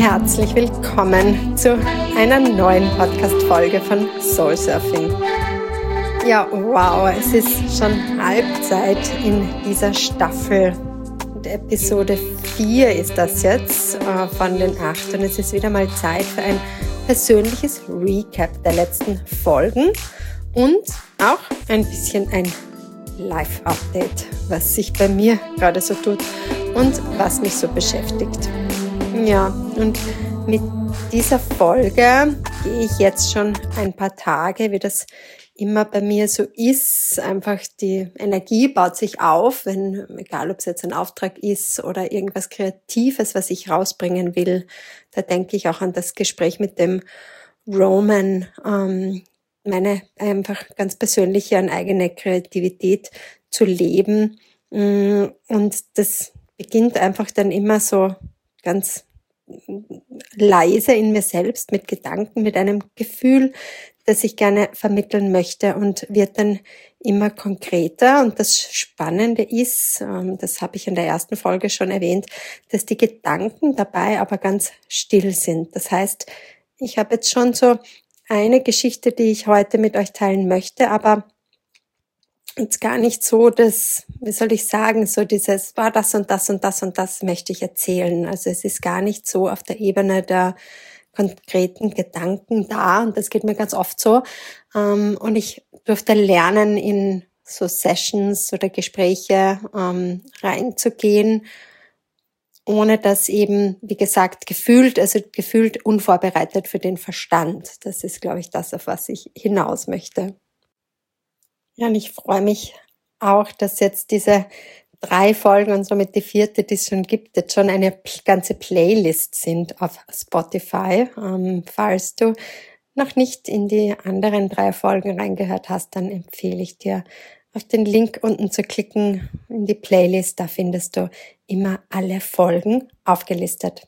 Herzlich willkommen zu einer neuen Podcast-Folge von Soul Surfing. Ja, wow, es ist schon Halbzeit in dieser Staffel. Episode 4 ist das jetzt von den 8 und es ist wieder mal Zeit für ein persönliches Recap der letzten Folgen und auch ein bisschen ein Live-Update, was sich bei mir gerade so tut und was mich so beschäftigt. Ja, und mit dieser Folge gehe ich jetzt schon ein paar Tage, wie das immer bei mir so ist. Einfach die Energie baut sich auf, egal ob es jetzt ein Auftrag ist oder irgendwas Kreatives, was ich rausbringen will. Da denke ich auch an das Gespräch mit dem Roman, meine einfach ganz persönliche und eigene Kreativität zu leben. Und das beginnt einfach dann immer so ganz leise in mir selbst, mit Gedanken, mit einem Gefühl, das ich gerne vermitteln möchte und wird dann immer konkreter. Und das Spannende ist, das habe ich in der ersten Folge schon erwähnt, dass die Gedanken dabei aber ganz still sind. Das heißt, ich habe jetzt schon so eine Geschichte, die ich heute mit euch teilen möchte, aber jetzt gar nicht so das, wie soll ich sagen, so dieses, war das und das und das und das möchte ich erzählen. Also es ist gar nicht so auf der Ebene der konkreten Gedanken da und das geht mir ganz oft so. Und ich durfte lernen, in so Sessions oder Gespräche reinzugehen, ohne dass eben, wie gesagt, gefühlt unvorbereitet für den Verstand. Das ist, glaube ich, das, auf was ich hinaus möchte. Ja, und ich freue mich auch, dass jetzt diese 3 Folgen und somit die 4., die es schon gibt, jetzt schon eine ganze Playlist sind auf Spotify. Falls du noch nicht in die anderen 3 Folgen reingehört hast, dann empfehle ich dir, auf den Link unten zu klicken in die Playlist. Da findest du immer alle Folgen aufgelistet.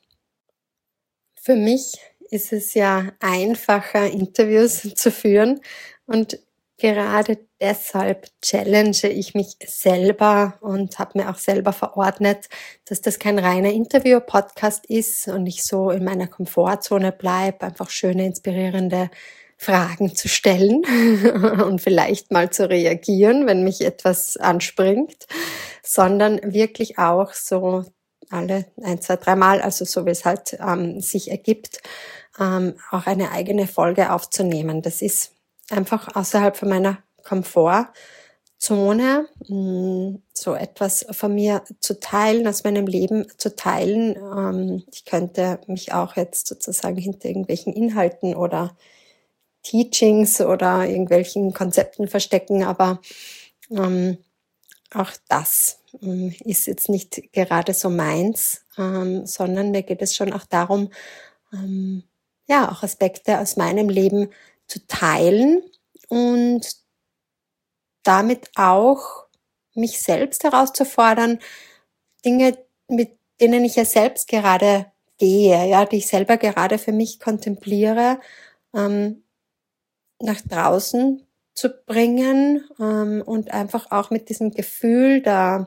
Für mich ist es ja einfacher, Interviews zu führen und gerade deshalb challenge ich mich selber und habe mir auch selber verordnet, dass das kein reiner Interview-Podcast ist und ich so in meiner Komfortzone bleibe, einfach schöne, inspirierende Fragen zu stellen und vielleicht mal zu reagieren, wenn mich etwas anspringt, sondern wirklich auch so alle 1, 2, 3 Mal, also so wie es halt sich ergibt, auch eine eigene Folge aufzunehmen. Das ist einfach außerhalb von meiner Komfortzone, so etwas von mir zu teilen, aus meinem Leben zu teilen. Ich könnte mich auch jetzt sozusagen hinter irgendwelchen Inhalten oder Teachings oder irgendwelchen Konzepten verstecken, aber auch das ist jetzt nicht gerade so meins, sondern mir geht es schon auch darum, auch Aspekte aus meinem Leben zu teilen und damit auch mich selbst herauszufordern, Dinge, mit denen ich ja selbst gerade gehe, ja, die ich selber gerade für mich kontempliere, nach draußen zu bringen und einfach auch mit diesem Gefühl da,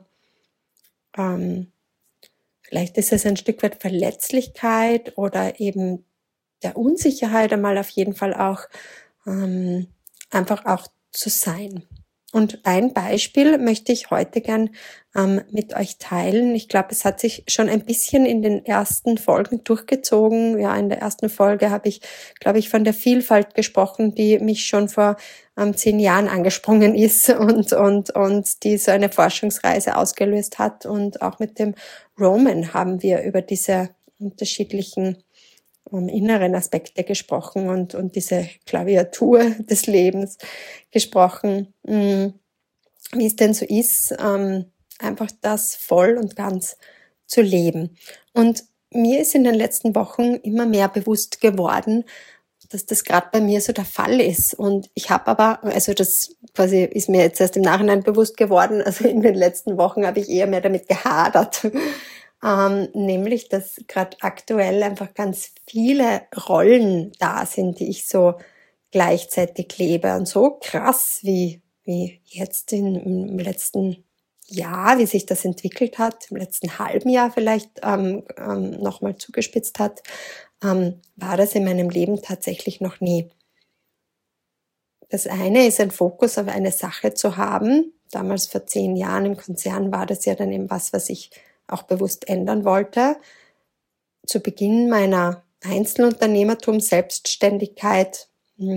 vielleicht ist es ein Stück weit Verletzlichkeit oder eben der Unsicherheit einmal auf jeden Fall auch einfach auch zu sein. Und ein Beispiel möchte ich heute gern mit euch teilen. Ich glaube, es hat sich schon ein bisschen in den ersten Folgen durchgezogen. Ja, in der ersten Folge habe ich, glaube ich, von der Vielfalt gesprochen, die mich schon vor 10 Jahren angesprungen ist und die so eine Forschungsreise ausgelöst hat. Und auch mit dem Roman haben wir über diese unterschiedlichen inneren Aspekte gesprochen und diese Klaviatur des Lebens gesprochen, wie es denn so ist, einfach das voll und ganz zu leben. Und mir ist in den letzten Wochen immer mehr bewusst geworden, dass das gerade bei mir so der Fall ist. Und ich habe aber, also das quasi ist mir jetzt erst im Nachhinein bewusst geworden, also in den letzten Wochen habe ich eher mehr damit gehadert. Nämlich, dass gerade aktuell einfach ganz viele Rollen da sind, die ich so gleichzeitig lebe. Und so krass wie jetzt im letzten Jahr, wie sich das entwickelt hat, im letzten halben Jahr vielleicht nochmal zugespitzt hat, war das in meinem Leben tatsächlich noch nie. Das eine ist, ein Fokus auf eine Sache zu haben. Damals vor 10 Jahren im Konzern war das ja dann eben was ich auch bewusst ändern wollte. Zu Beginn meiner Einzelunternehmertum, Selbstständigkeit,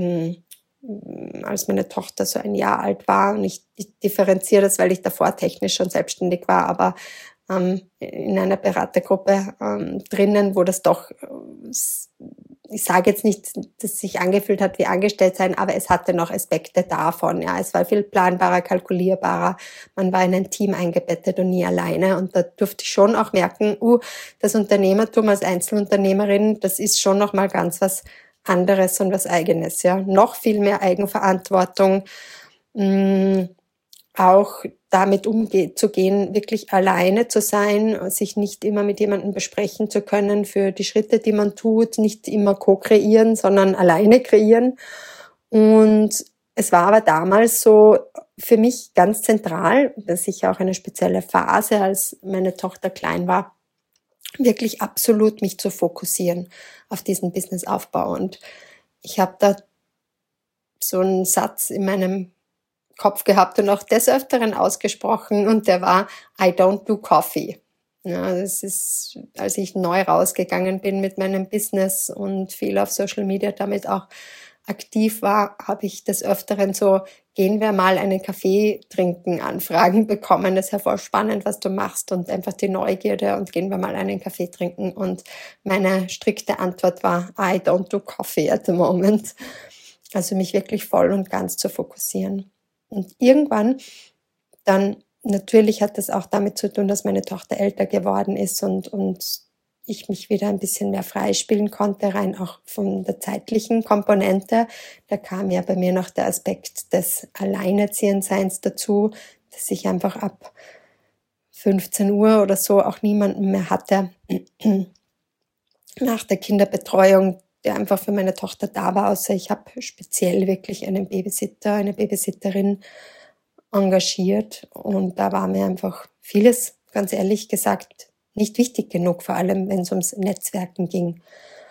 als meine Tochter so 1 Jahr alt war, und ich differenziere das, weil ich davor technisch schon selbstständig war, aber in einer Beratergruppe drinnen, wo das doch, ich sage jetzt nicht, dass es sich angefühlt hat wie Angestelltsein, aber es hatte noch Aspekte davon. Ja, es war viel planbarer, kalkulierbarer. Man war in ein Team eingebettet und nie alleine. Und da durfte ich schon auch merken, das Unternehmertum als Einzelunternehmerin, das ist schon noch mal ganz was anderes und was Eigenes. Ja, noch viel mehr Eigenverantwortung. Auch damit umzugehen, wirklich alleine zu sein, sich nicht immer mit jemandem besprechen zu können für die Schritte, die man tut, nicht immer co-kreieren, sondern alleine kreieren. Und es war aber damals so für mich ganz zentral, dass ich auch eine spezielle Phase, als meine Tochter klein war, wirklich absolut mich zu fokussieren auf diesen Businessaufbau. Und ich habe da so einen Satz in meinem Kopf gehabt und auch des Öfteren ausgesprochen, und der war: I don't do coffee. Ja, das ist, als ich neu rausgegangen bin mit meinem Business und viel auf Social Media damit auch aktiv war, habe ich des Öfteren so: gehen wir mal einen Kaffee trinken, Anfragen bekommen. Das ist ja voll spannend, was du machst, und einfach die Neugierde, und gehen wir mal einen Kaffee trinken. Und meine strikte Antwort war: I don't do coffee at the moment. Also mich wirklich voll und ganz zu fokussieren. Und irgendwann dann, natürlich hat das auch damit zu tun, dass meine Tochter älter geworden ist und ich mich wieder ein bisschen mehr freispielen konnte, rein auch von der zeitlichen Komponente. Da kam ja bei mir noch der Aspekt des Alleinerziehendseins dazu, dass ich einfach ab 15 Uhr oder so auch niemanden mehr hatte nach der Kinderbetreuung, der einfach für meine Tochter da war, außer ich habe speziell wirklich einen Babysitter, eine Babysitterin engagiert, und da war mir einfach vieles, ganz ehrlich gesagt, nicht wichtig genug, vor allem wenn es ums Netzwerken ging.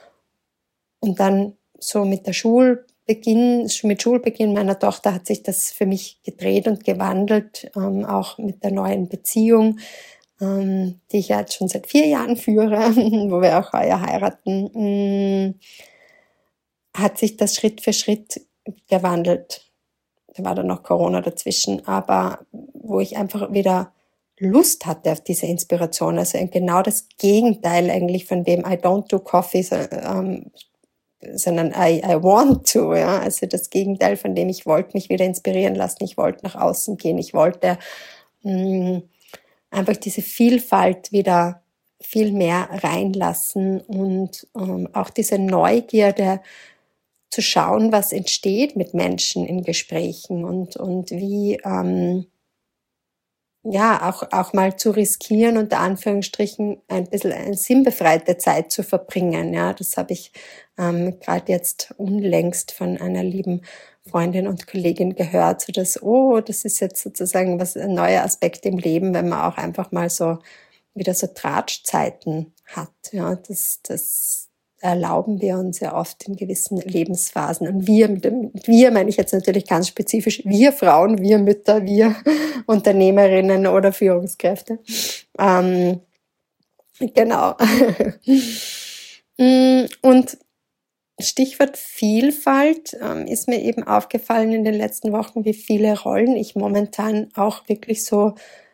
Und dann so mit Schulbeginn meiner Tochter hat sich das für mich gedreht und gewandelt, auch mit der neuen Beziehung, die ich ja jetzt schon seit 4 Jahren führe, wo wir auch heuer heiraten, hat sich das Schritt für Schritt gewandelt. Da war dann noch Corona dazwischen, aber wo ich einfach wieder Lust hatte auf diese Inspiration, also genau das Gegenteil eigentlich von dem I don't do coffee, sondern I want to, ja, also das Gegenteil von dem, ich wollte mich wieder inspirieren lassen, ich wollte nach außen gehen, ich wollte einfach diese Vielfalt wieder viel mehr reinlassen und auch diese Neugierde zu schauen, was entsteht mit Menschen in Gesprächen und wie auch mal zu riskieren, unter Anführungsstrichen ein bisschen eine sinnbefreite Zeit zu verbringen. Ja, das habe ich gerade jetzt unlängst von einer lieben Freundin und Kollegin gehört, so dass, das ist jetzt sozusagen ein neuer Aspekt im Leben, wenn man auch einfach mal so wieder so Tratschzeiten hat. Ja, das erlauben wir uns ja oft in gewissen Lebensphasen. Und wir meine ich jetzt natürlich ganz spezifisch, wir Frauen, wir Mütter, wir Unternehmerinnen oder Führungskräfte. Genau. Und Stichwort Vielfalt ist mir eben aufgefallen in den letzten Wochen, wie viele Rollen ich momentan auch wirklich so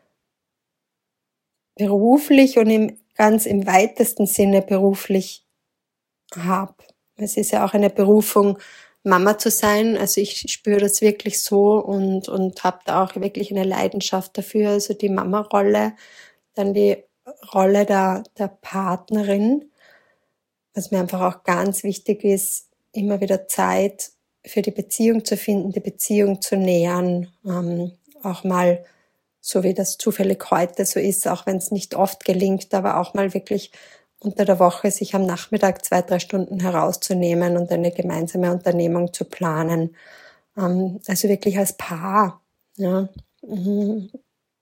beruflich und ganz im weitesten Sinne beruflich habe. Es ist ja auch eine Berufung, Mama zu sein. Also ich spüre das wirklich so und habe da auch wirklich eine Leidenschaft dafür. Also die Mama-Rolle, dann die Rolle der Partnerin, was mir einfach auch ganz wichtig ist, immer wieder Zeit für die Beziehung zu finden, die Beziehung zu nähern, auch mal, so wie das zufällig heute so ist, auch wenn es nicht oft gelingt, aber auch mal wirklich unter der Woche sich am Nachmittag 2-3 Stunden herauszunehmen und eine gemeinsame Unternehmung zu planen. Also wirklich als Paar. Ja.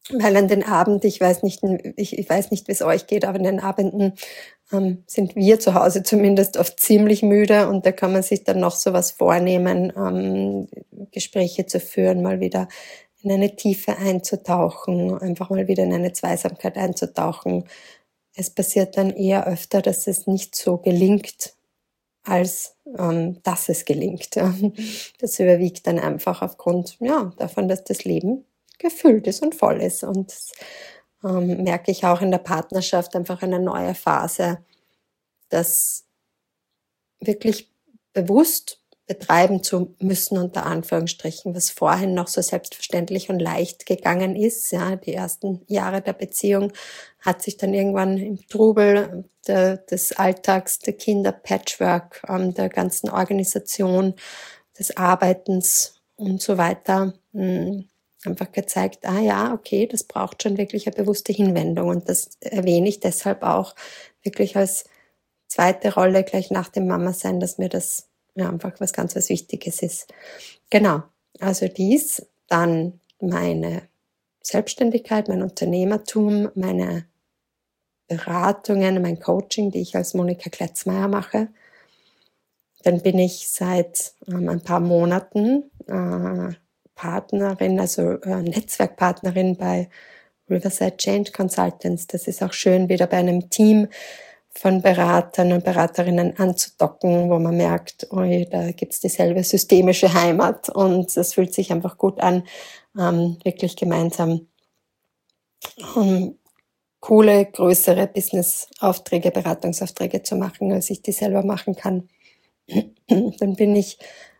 Weil an den Abend, ich weiß nicht, wie es euch geht, aber an den Abenden sind wir zu Hause zumindest oft ziemlich müde und da kann man sich dann noch so was vornehmen, Gespräche zu führen, mal wieder in eine Tiefe einzutauchen, einfach mal wieder in eine Zweisamkeit einzutauchen. Es passiert dann eher öfter, dass es nicht so gelingt, als dass es gelingt. Das überwiegt dann einfach aufgrund davon, dass das Leben gefüllt ist und voll ist. Und das merke ich auch in der Partnerschaft, einfach eine neue Phase, das wirklich bewusst betreiben zu müssen, unter Anführungsstrichen, was vorhin noch so selbstverständlich und leicht gegangen ist. Ja, die ersten Jahre der Beziehung hat sich dann irgendwann im Trubel des Alltags, der Kinder, Patchwork, der ganzen Organisation, des Arbeitens und so weiter einfach gezeigt, okay, das braucht schon wirklich eine bewusste Hinwendung. Und das erwähne ich deshalb auch wirklich als zweite Rolle gleich nach dem Mama-Sein, dass mir das einfach was ganz was Wichtiges ist. Genau, also dies, dann meine Selbstständigkeit, mein Unternehmertum, meine Beratungen, mein Coaching, die ich als Monika Kletzmeier mache. Dann bin ich seit ein paar Monaten Partnerin, also Netzwerkpartnerin bei Riverside Change Consultants. Das ist auch schön, wieder bei einem Team von Beratern und Beraterinnen anzudocken, wo man merkt, da gibt's dieselbe systemische Heimat und es fühlt sich einfach gut an, wirklich gemeinsam coole, größere Business-Aufträge, Beratungsaufträge zu machen, als ich die selber machen kann. Dann bin ich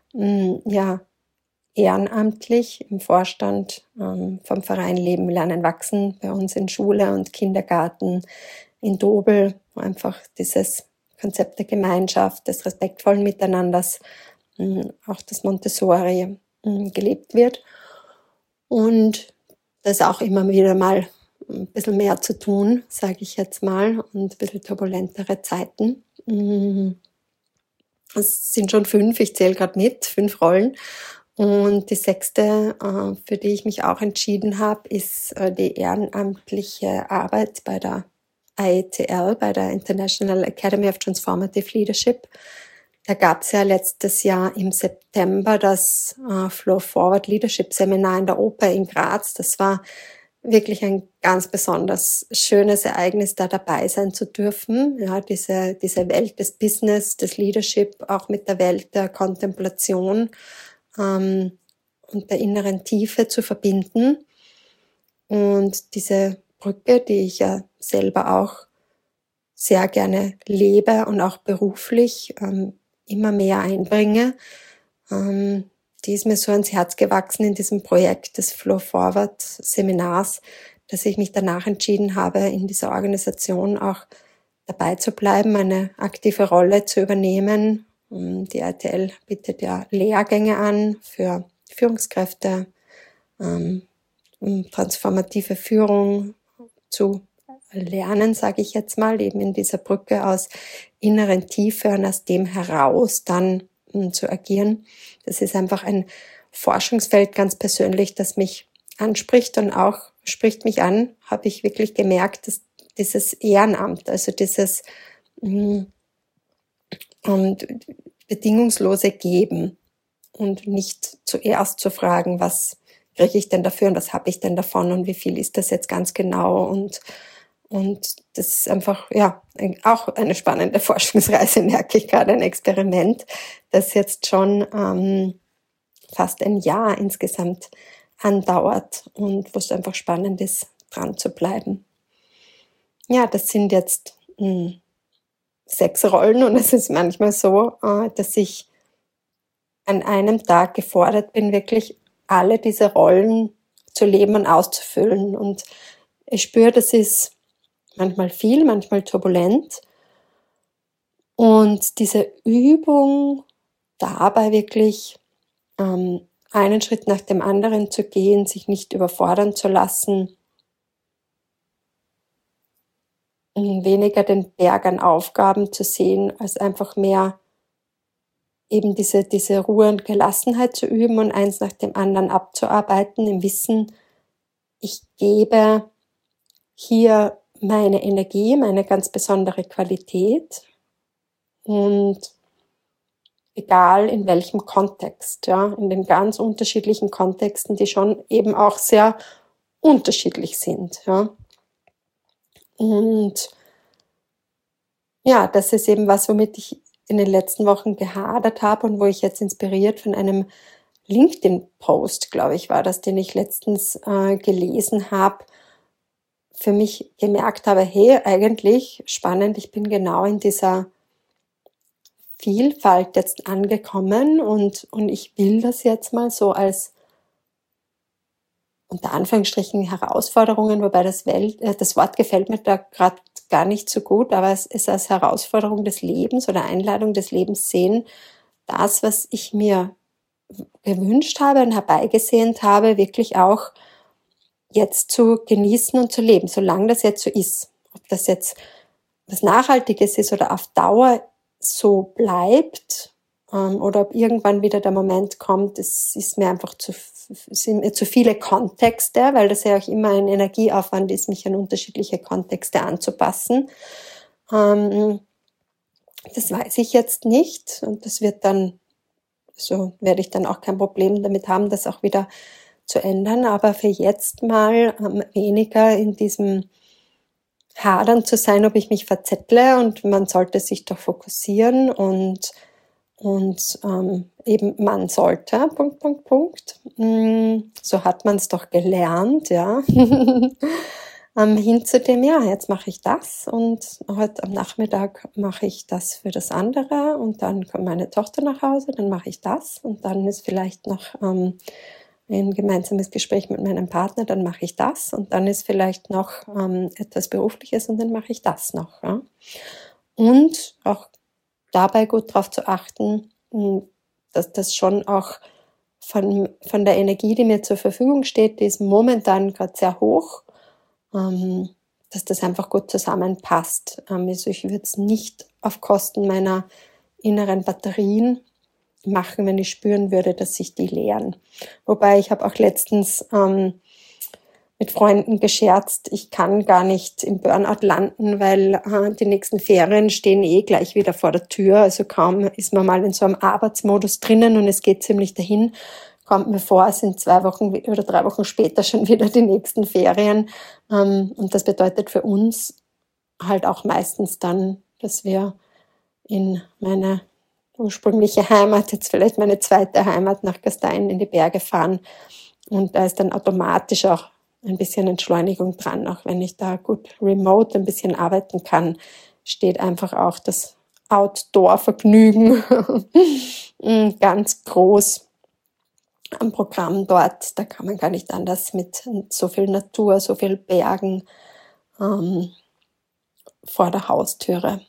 ehrenamtlich im Vorstand vom Verein Leben, Lernen, Wachsen bei uns in Schule und Kindergarten in Dobel, wo einfach dieses Konzept der Gemeinschaft, des respektvollen Miteinanders, auch das Montessori gelebt wird. Und da ist auch immer wieder mal ein bisschen mehr zu tun, sage ich jetzt mal, und ein bisschen turbulentere Zeiten. Es sind schon 5, ich zähle gerade mit, 5 Rollen. Und die 6., für die ich mich auch entschieden habe, ist die ehrenamtliche Arbeit bei der IATL, bei der International Academy of Transformative Leadership. Da gab es ja letztes Jahr im September das Flow Forward Leadership Seminar in der Oper in Graz. Das war wirklich ein ganz besonders schönes Ereignis, da dabei sein zu dürfen. Ja, diese Welt des Business, des Leadership, auch mit der Welt der Kontemplation und der inneren Tiefe zu verbinden. Und diese Brücke, die ich ja selber auch sehr gerne lebe und auch beruflich immer mehr einbringe, die ist mir so ans Herz gewachsen in diesem Projekt des Flow Forward Seminars, dass ich mich danach entschieden habe, in dieser Organisation auch dabei zu bleiben, eine aktive Rolle zu übernehmen. Die IATL bietet ja Lehrgänge an für Führungskräfte, transformative Führung zu lernen, sage ich jetzt mal, eben in dieser Brücke aus inneren Tiefe und aus dem heraus dann zu agieren. Das ist einfach ein Forschungsfeld ganz persönlich, das mich anspricht und auch spricht mich an, habe ich wirklich gemerkt, dass dieses Ehrenamt, also dieses und bedingungslose Geben und nicht zuerst zu fragen, was kriege ich denn dafür und was habe ich denn davon und wie viel ist das jetzt ganz genau und das ist einfach, auch eine spannende Forschungsreise, merke ich gerade, ein Experiment, das jetzt schon fast ein Jahr insgesamt andauert und wo es einfach spannend ist, dran zu bleiben. Ja, das sind jetzt 6 Rollen und es ist manchmal so, dass ich an einem Tag gefordert bin, wirklich alle diese Rollen zu leben und auszufüllen. Und ich spüre, das ist manchmal viel, manchmal turbulent. Und diese Übung, dabei wirklich einen Schritt nach dem anderen zu gehen, sich nicht überfordern zu lassen, weniger den Berg an Aufgaben zu sehen, als einfach mehr eben diese Ruhe und Gelassenheit zu üben und eins nach dem anderen abzuarbeiten, im Wissen, ich gebe hier meine Energie, meine ganz besondere Qualität und egal in welchem Kontext, ja, in den ganz unterschiedlichen Kontexten, die schon eben auch sehr unterschiedlich sind, ja. Und ja, das ist eben was, womit ich in den letzten Wochen gehadert habe und wo ich jetzt inspiriert von einem LinkedIn-Post, glaube ich, war das, den ich letztens gelesen habe, für mich gemerkt habe, hey, eigentlich spannend, ich bin genau in dieser Vielfalt jetzt angekommen und ich will das jetzt mal so als unter Anführungsstrichen Herausforderungen, wobei das Wort gefällt mir da gerade gar nicht so gut, aber es ist als Herausforderung des Lebens oder Einladung des Lebens sehen, das, was ich mir gewünscht habe und herbeigesehnt habe, wirklich auch jetzt zu genießen und zu leben, solange das jetzt so ist. Ob das jetzt was Nachhaltiges ist oder auf Dauer so bleibt, oder ob irgendwann wieder der Moment kommt, es ist mir einfach sind mir zu viele Kontexte, weil das ja auch immer ein Energieaufwand ist, mich an unterschiedliche Kontexte anzupassen. Das weiß ich jetzt nicht und das wird dann, so werde ich dann auch kein Problem damit haben, das auch wieder zu ändern, aber für jetzt mal weniger in diesem Hadern zu sein, ob ich mich verzettle und man sollte sich doch fokussieren und eben man sollte, so hat man es doch gelernt, ja, hin zu dem, ja, jetzt mache ich das und heute am Nachmittag mache ich das für das andere und dann kommt meine Tochter nach Hause, dann mache ich das und dann ist vielleicht noch ein gemeinsames Gespräch mit meinem Partner, dann mache ich das und dann ist vielleicht noch etwas Berufliches und dann mache ich das noch. Ja? Und auch dabei gut darauf zu achten, dass das schon auch von der Energie, die mir zur Verfügung steht, die ist momentan gerade sehr hoch, dass das einfach gut zusammenpasst. Also ich würde es nicht auf Kosten meiner inneren Batterien machen, wenn ich spüren würde, dass sich die leeren. Wobei ich habe auch letztens mit Freunden gescherzt, ich kann gar nicht im Burnout landen, weil die nächsten Ferien stehen gleich wieder vor der Tür. Also kaum ist man mal in so einem Arbeitsmodus drinnen und es geht ziemlich dahin, kommt mir vor, es sind 2 Wochen oder 3 Wochen später schon wieder die nächsten Ferien. Und das bedeutet für uns halt auch meistens dann, dass wir in meine ursprüngliche Heimat, jetzt vielleicht meine zweite Heimat nach Gastein in die Berge fahren. Und da ist dann automatisch auch ein bisschen Entschleunigung dran. Auch wenn ich da gut remote ein bisschen arbeiten kann, steht einfach auch das Outdoor-Vergnügen ganz groß am Programm dort. Da kann man gar nicht anders mit so viel Natur, so viel Bergen vor der Haustüre.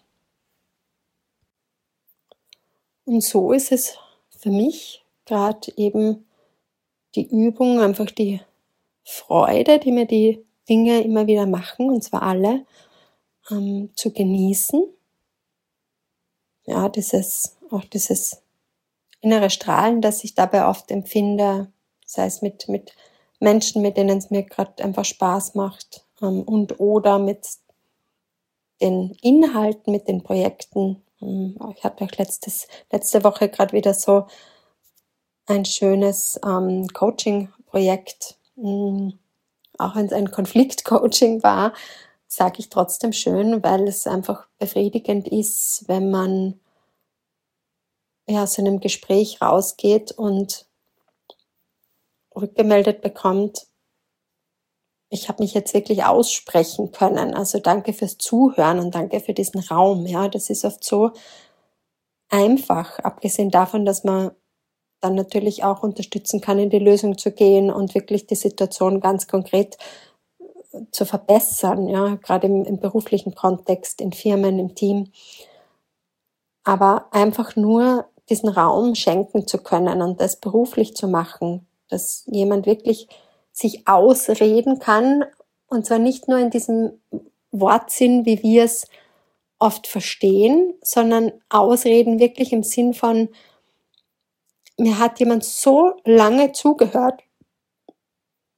Und so ist es für mich gerade eben die Übung, einfach die Freude, die mir die Dinge immer wieder machen, und zwar alle, zu genießen. Ja, dieses innere Strahlen, das ich dabei oft empfinde, sei es mit Menschen, mit denen es mir gerade einfach Spaß macht, und oder mit den Inhalten, mit den Projekten. Ich hatte auch letzte Woche gerade wieder so ein schönes Coaching-Projekt, auch wenn es ein Konflikt-Coaching war, sage ich trotzdem schön, weil es einfach befriedigend ist, wenn man aus einem Gespräch rausgeht und rückgemeldet bekommt, ich habe mich jetzt wirklich aussprechen können. Also danke fürs Zuhören und danke für diesen Raum. Ja, das ist oft so einfach, abgesehen davon, dass man dann natürlich auch unterstützen kann, in die Lösung zu gehen und wirklich die Situation ganz konkret zu verbessern, ja, gerade im beruflichen Kontext, in Firmen, im Team. Aber einfach nur diesen Raum schenken zu können und das beruflich zu machen, dass jemand wirklich sich ausreden kann, und zwar nicht nur in diesem Wortsinn, wie wir es oft verstehen, sondern ausreden wirklich im Sinn von, mir hat jemand so lange zugehört,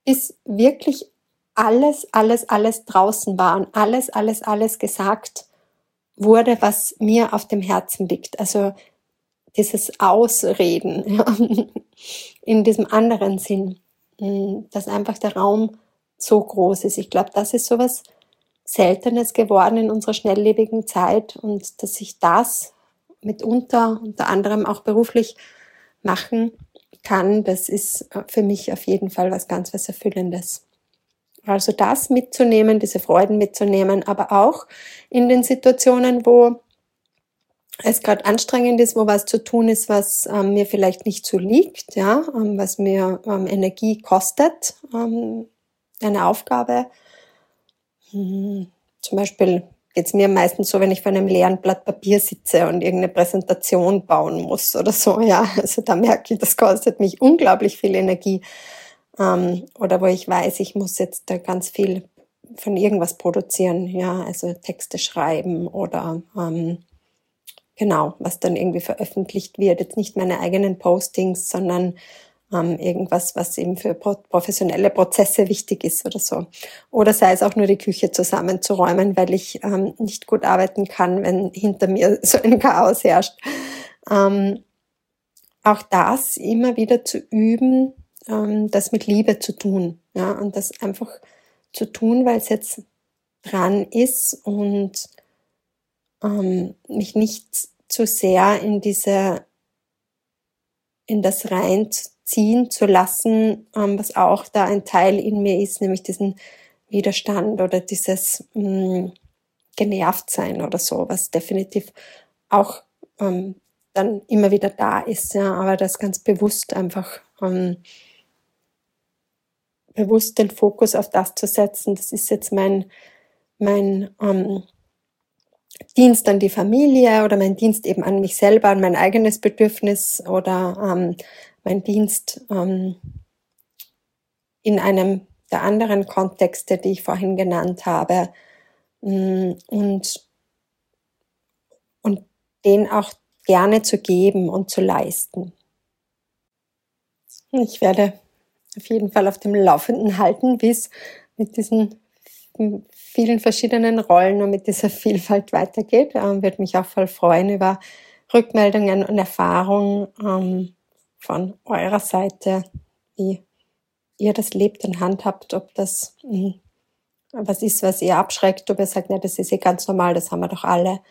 bis wirklich alles draußen war und alles gesagt wurde, was mir auf dem Herzen liegt. Also dieses Ausreden, ja, in diesem anderen Sinn, dass einfach der Raum so groß ist. Ich glaube, das ist sowas Seltenes geworden in unserer schnelllebigen Zeit und dass ich das mitunter, unter anderem auch beruflich machen kann, das ist für mich auf jeden Fall was ganz was Erfüllendes. Also das mitzunehmen, diese Freuden mitzunehmen, aber auch in den Situationen, wo es gerade anstrengend ist, wo was zu tun ist, was mir vielleicht nicht so liegt, ja, was mir Energie kostet, eine Aufgabe. Zum Beispiel geht es mir meistens so, wenn ich vor einem leeren Blatt Papier sitze und irgendeine Präsentation bauen muss oder so, ja, also da merke ich, das kostet mich unglaublich viel Energie. Oder wo ich weiß, ich muss jetzt da ganz viel von irgendwas produzieren, ja, also Texte schreiben oder genau, was dann irgendwie veröffentlicht wird. Jetzt nicht meine eigenen Postings, sondern irgendwas, was eben für professionelle Prozesse wichtig ist oder so. Oder sei es auch nur die Küche zusammenzuräumen, weil ich nicht gut arbeiten kann, wenn hinter mir so ein Chaos herrscht. Auch das immer wieder zu üben, das mit Liebe zu tun, ja, und das einfach zu tun, weil es jetzt dran ist und mich nicht zu sehr in das reinziehen zu lassen, was auch da ein Teil in mir ist, nämlich diesen Widerstand oder dieses genervt sein oder so, was definitiv auch dann immer wieder da ist, ja, aber das ganz bewusst einfach bewusst den Fokus auf das zu setzen, das ist jetzt mein Dienst an die Familie oder mein Dienst eben an mich selber, an mein eigenes Bedürfnis oder mein Dienst in einem der anderen Kontexte, die ich vorhin genannt habe, und den auch gerne zu geben und zu leisten. Ich werde auf jeden Fall auf dem Laufenden halten, wie es mit diesen vielen verschiedenen Rollen und mit dieser Vielfalt weitergeht. Würde mich auch voll freuen über Rückmeldungen und Erfahrungen von eurer Seite, wie ihr das lebt und handhabt, ob das was ist, was ihr abschreckt, ob ihr sagt, das ist ganz normal, das haben wir doch alle.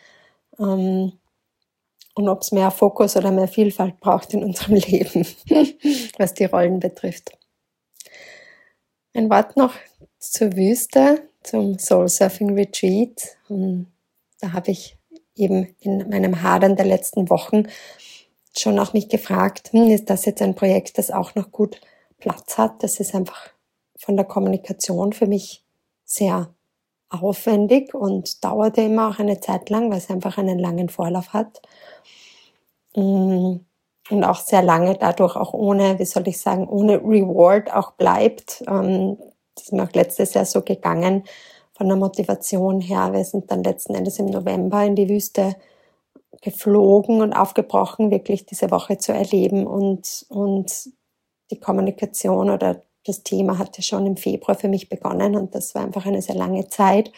Und ob es mehr Fokus oder mehr Vielfalt braucht in unserem Leben, was die Rollen betrifft. Ein Wort noch zur Wüste, zum Soul Surfing Retreat. Da habe ich eben in meinem Hadern der letzten Wochen schon auch mich gefragt, ist das jetzt ein Projekt, das auch noch gut Platz hat? Das ist einfach von der Kommunikation für mich sehr aufwendig und dauerte immer auch eine Zeit lang, weil es einfach einen langen Vorlauf hat. Und auch sehr lange dadurch auch ohne Reward auch bleibt. Das ist mir auch letztes Jahr so gegangen von der Motivation her. Wir sind dann letzten Endes im November in die Wüste geflogen und aufgebrochen, wirklich diese Woche zu erleben und die Kommunikation oder das Thema hatte schon im Februar für mich begonnen und das war einfach eine sehr lange Zeit.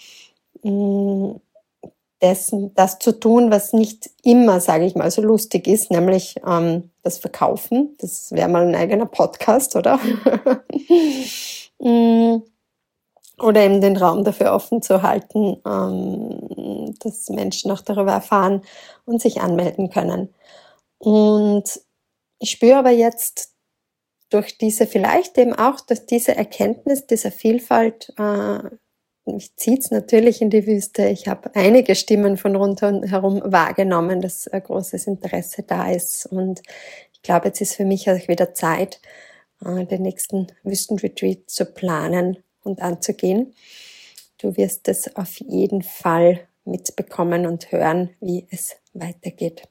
Das zu tun, was nicht immer, sage ich mal, so lustig ist, nämlich das Verkaufen. Das wäre mal ein eigener Podcast, oder? Oder eben den Raum dafür offen zu halten, dass Menschen auch darüber erfahren und sich anmelden können. Und ich spüre aber jetzt durch diese Erkenntnis dieser Vielfalt, mich zieht's natürlich in die Wüste. Ich habe einige Stimmen von rundherum wahrgenommen, dass großes Interesse da ist. Und ich glaube, jetzt ist für mich auch wieder Zeit, den nächsten Wüstenretreat zu planen und anzugehen. Du wirst es auf jeden Fall mitbekommen und hören, wie es weitergeht.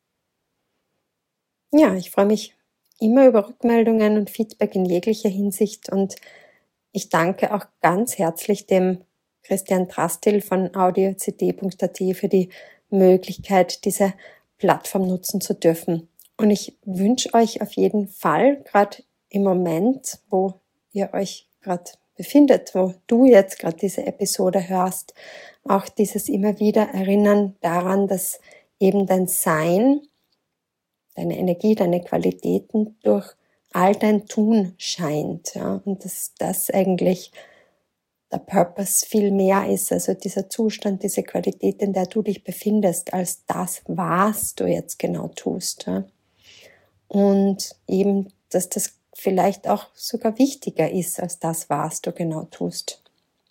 Ja, ich freue mich immer über Rückmeldungen und Feedback in jeglicher Hinsicht und ich danke auch ganz herzlich dem Christian Drastil von audiocd.at für die Möglichkeit, diese Plattform nutzen zu dürfen. Und ich wünsche euch auf jeden Fall, gerade im Moment, wo ihr euch gerade befindet, wo du jetzt gerade diese Episode hörst, auch dieses immer wieder Erinnern daran, dass eben dein Sein, deine Energie, deine Qualitäten durch all dein Tun scheint, ja, und dass das eigentlich der Purpose viel mehr ist, also dieser Zustand, diese Qualität, in der du dich befindest, als das, was du jetzt genau tust, ja. Und eben, dass das vielleicht auch sogar wichtiger ist, als das, was du genau tust.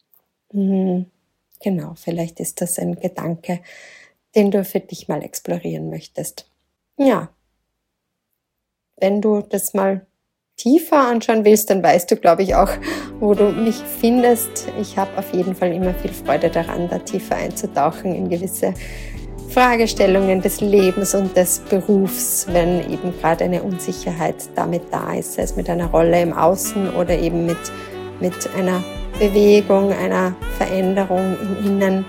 Genau, vielleicht ist das ein Gedanke, den du für dich mal explorieren möchtest. Ja, wenn du das mal tiefer anschauen willst, dann weißt du, glaube ich, auch, wo du mich findest. Ich habe auf jeden Fall immer viel Freude daran, da tiefer einzutauchen in gewisse Fragestellungen des Lebens und des Berufs, wenn eben gerade eine Unsicherheit damit da ist, sei es mit einer Rolle im Außen oder eben mit einer Bewegung, einer Veränderung im Innen.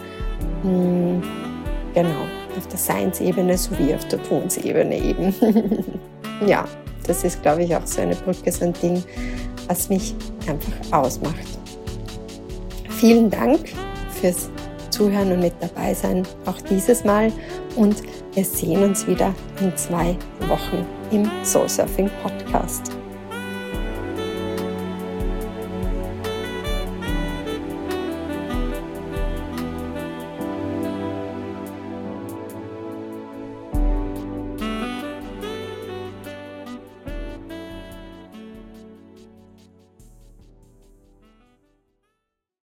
Genau, auf der Seinsebene sowie auf der Tunsebene eben. Ja, das ist, glaube ich, auch so eine Brücke, so ein Ding, was mich einfach ausmacht. Vielen Dank fürs Zuhören und mit dabei sein, auch dieses Mal. Und wir sehen uns wieder in 2 Wochen im Soulsurfing Podcast.